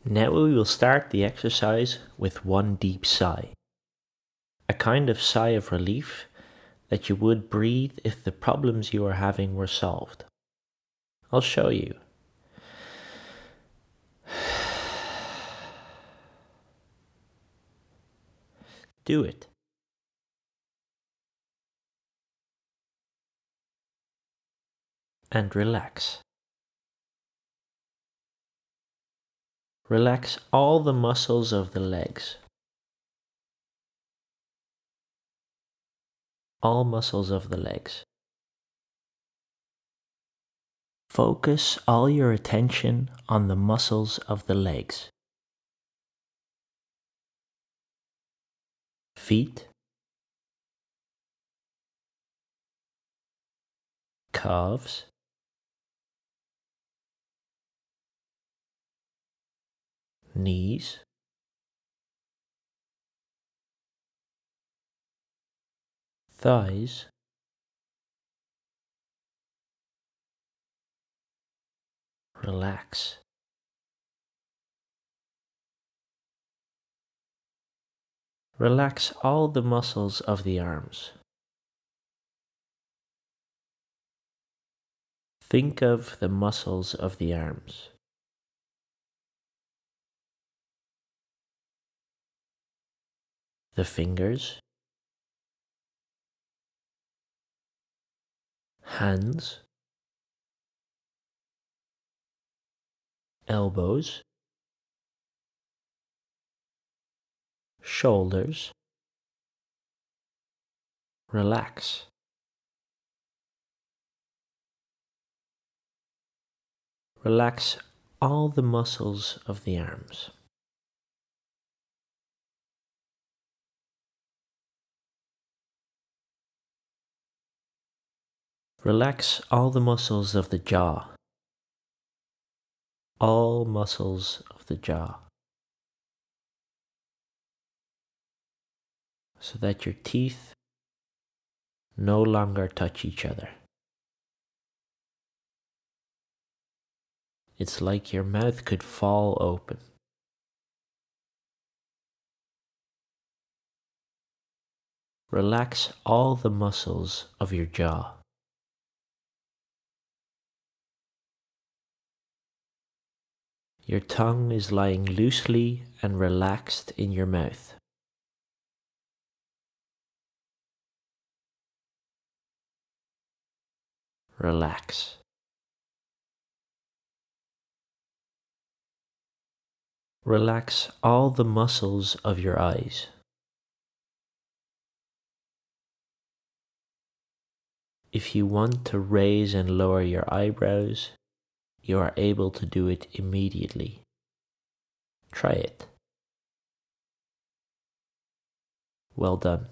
Now we will start the exercise with one deep sigh. A kind of sigh of relief that you would breathe if the problems you are having were solved. I'll show you. Do it. And relax. Relax all the muscles of the legs. All muscles of the legs. Focus all your attention on the muscles of the legs. Feet. Calves. Knees. Thighs. Relax. Relax all the muscles of the arms. Think of the muscles of the arms. The fingers. Hands. Elbows. Shoulders. Relax. Relax all the muscles of the arms. Relax all the muscles of the jaw. All muscles of the jaw. So that your teeth no longer touch each other. It's like your mouth could fall open. Relax all the muscles of your jaw. Your tongue is lying loosely and relaxed in your mouth. Relax. Relax all the muscles of your eyes. If you want to raise and lower your eyebrows, you are able to do it immediately. Try it. Well done.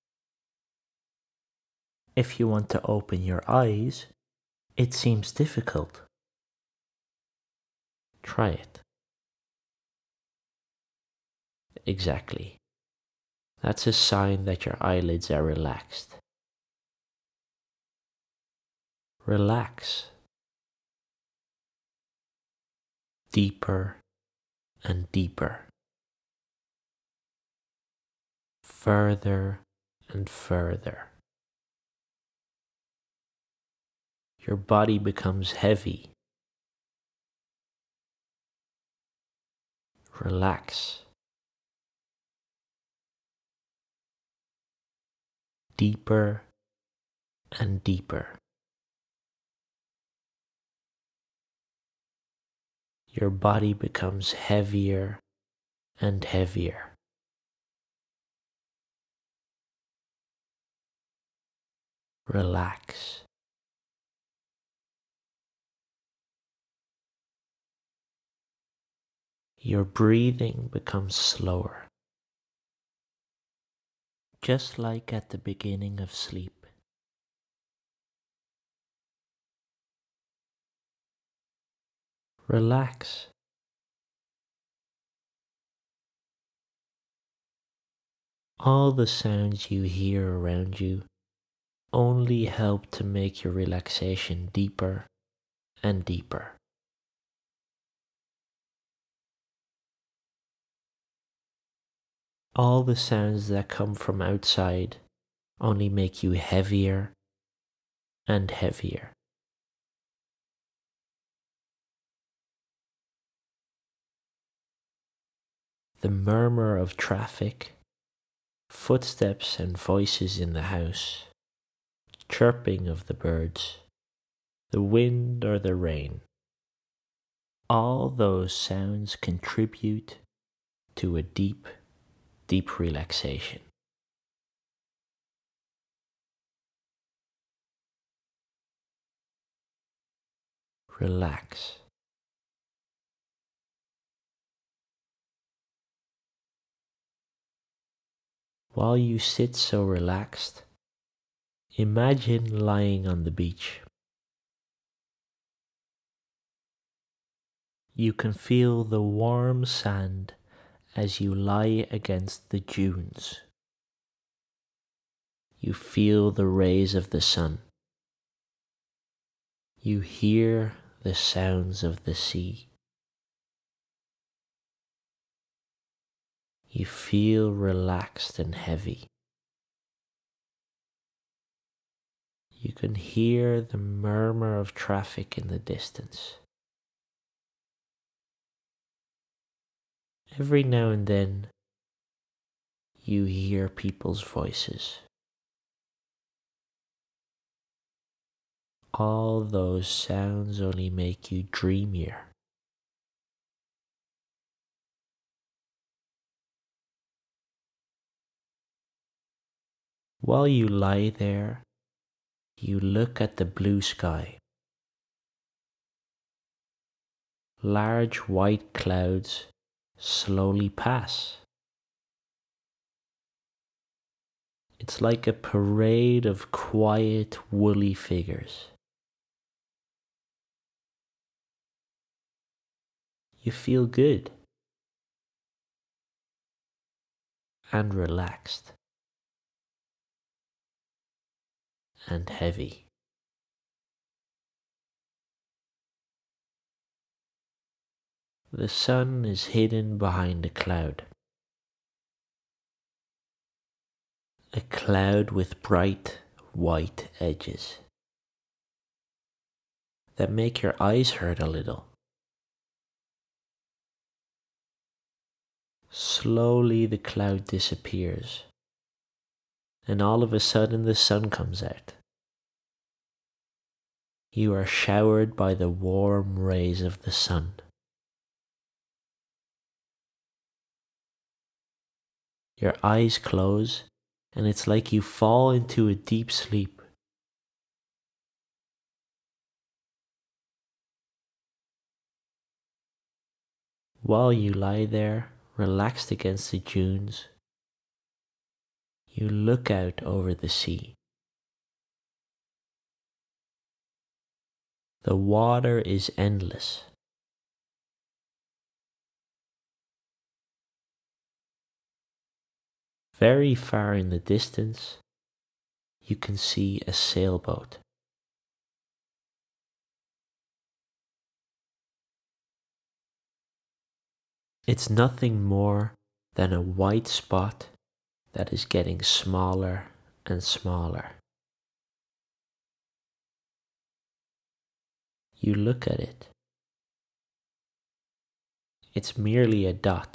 If you want to open your eyes, it seems difficult. Try it. Exactly. That's a sign that your eyelids are relaxed. Relax. Deeper and deeper. Further and further. Your body becomes heavy. Relax. Deeper and deeper. Your body becomes heavier and heavier. Relax. Your breathing becomes slower, just like at the beginning of sleep. Relax. All the sounds you hear around you only help to make your relaxation deeper and deeper. All the sounds that come from outside only make you heavier and heavier. The murmur of traffic, footsteps and voices in the house, chirping of the birds, the wind or the rain. All those sounds contribute to a deep, deep relaxation. Relax. While you sit so relaxed, imagine lying on the beach. You can feel the warm sand as you lie against the dunes. You feel the rays of the sun. You hear the sounds of the sea. You feel relaxed and heavy. You can hear the murmur of traffic in the distance. Every now and then, you hear people's voices. All those sounds only make you dreamier. While you lie there, you look at the blue sky. Large white clouds slowly pass. It's like a parade of quiet, woolly figures. You feel good and relaxed and heavy. The sun is hidden behind a cloud with bright white edges that make your eyes hurt a little. Slowly the cloud disappears, and all of a sudden the sun comes out. You are showered by the warm rays of the sun. Your eyes close, and it's like you fall into a deep sleep. While you lie there, relaxed against the dunes, you look out over the sea. The water is endless. Very far in the distance, you can see a sailboat. It's nothing more than a white spot that is getting smaller and smaller. You look at it. It's merely a dot.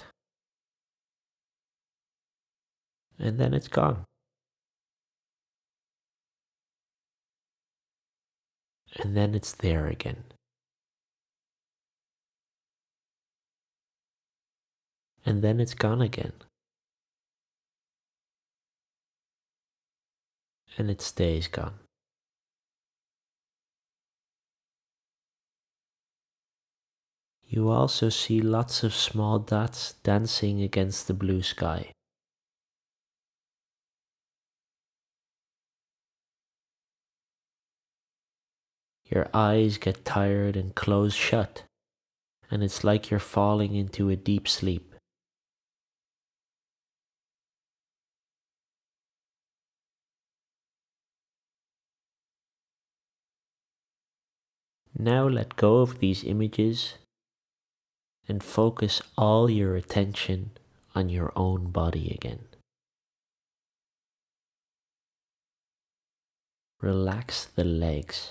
And then it's gone. And then it's there again. And then it's gone again. And it stays gone. You also see lots of small dots dancing against the blue sky. Your eyes get tired and close shut, and it's like you're falling into a deep sleep. Now let go of these images and focus all your attention on your own body again. Relax the legs,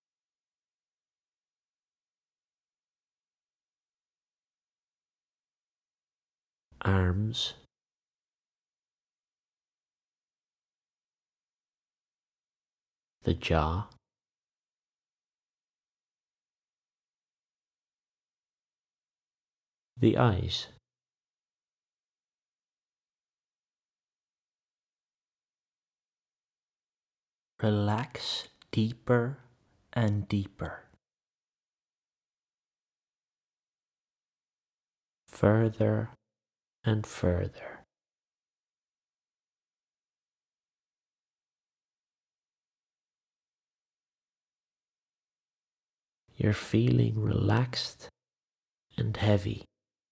arms, the jaw, the eyes, relax deeper and deeper, further and further. You're feeling relaxed and heavy.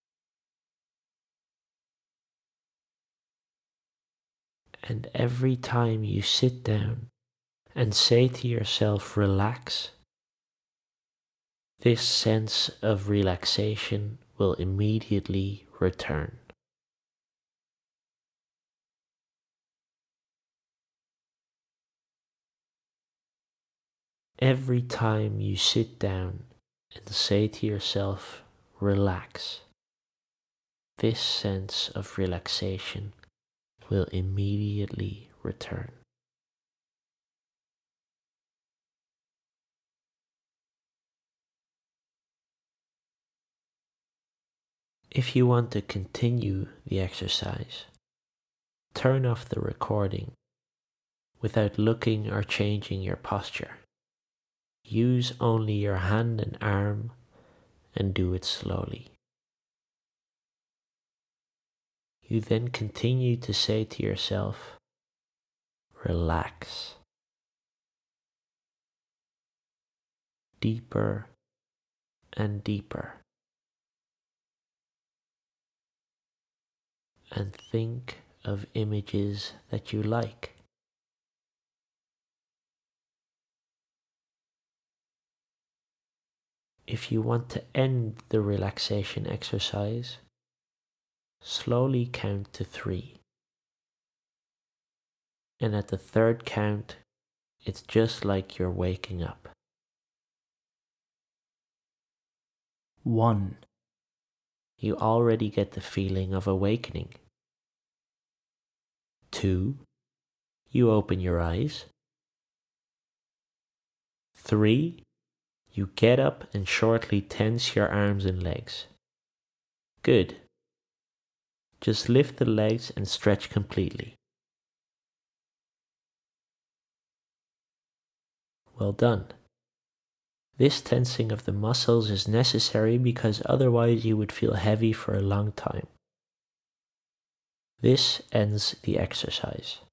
And every time you sit down and say to yourself, relax, this sense of relaxation will immediately return. Every time you sit down and say to yourself, relax, this sense of relaxation will immediately return. If you want to continue the exercise, turn off the recording without looking or changing your posture. Use only your hand and arm and do it slowly. You then continue to say to yourself, relax. Deeper and deeper. And think of images that you like. If you want to end the relaxation exercise, slowly count to 3. And at the third count, it's just like you're waking up. 1. You already get the feeling of awakening. 2. You open your eyes. 3. You get up and shortly tense your arms and legs. Good. Just lift the legs and stretch completely. Well done. This tensing of the muscles is necessary because otherwise you would feel heavy for a long time. This ends the exercise.